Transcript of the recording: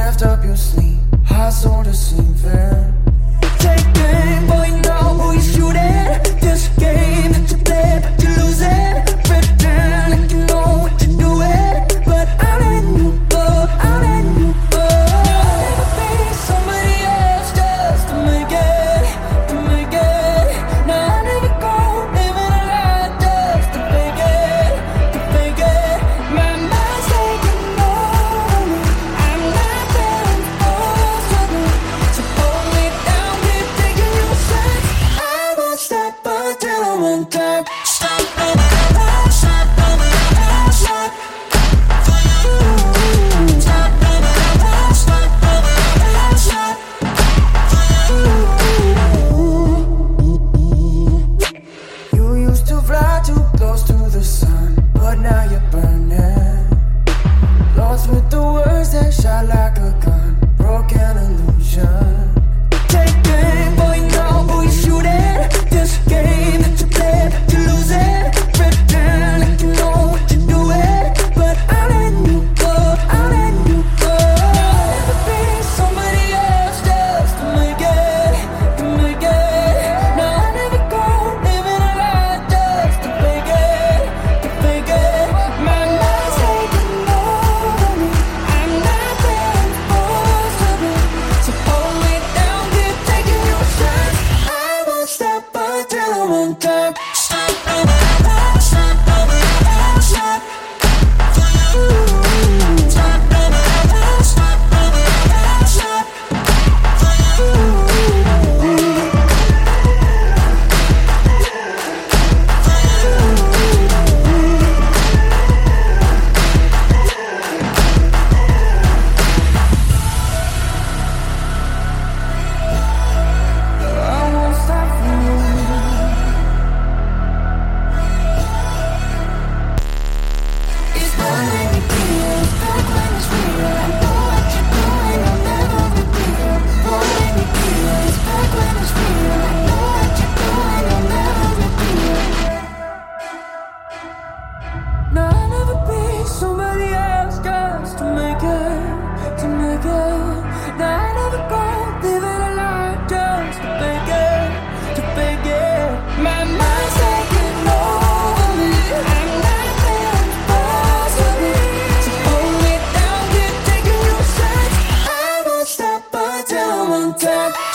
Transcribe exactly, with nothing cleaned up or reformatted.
left up your sleeve, hot soda scene fair. Take aim, boy, you know who you shooting. This game that you play, but you lose it. Pretend like you know what you're doing, but I'm letting you go, I'm letting you go. Never be somebody else just to make it, to make it. No, I never go living a lie just to fake it, to fake it. My mind's taking over me, I'm not feeling forced to me. So hold me down, keep taking your shots. I won't stop until I won't stop. Stop, stop, stop, stop, stop, stop. For you, stop, stop, stop, stop, stop. For you. You used to fly too close to the sun, but now you're burning. Lost with the words that shot like a gun. Broken illusion. Take aim, boy, you know who you shooting. This game that you play, but you lose it. Pretend like you know what you're doing, but I'm letting you go, I'm letting you go. Never be somebody else just to make it, to make it. No, I never go living a lie just to fake it, to fake it. My mind's taking over me, I'm not feeling forced to be. So hold me down, keep taking your shots. I won't stop until I won't stop. Stop, stop, stop, stop, stop. For you, stop, stop, stop, stop. For you. I won't stop for you. It's not when you feel, it's back when it's real. I know what you're doing, I'll never repeat it. Not when you feel, it's back when it's real. I know what you're doing, I'll never repeat it. No, I'll never be somebody else just to make it, to make it. No, I never go living a lie just to fake it, to fake it. My mind's taking over me, I'm not feeling forced to be. So hold me down, keep taking your shots. I won't stop until I won't stop.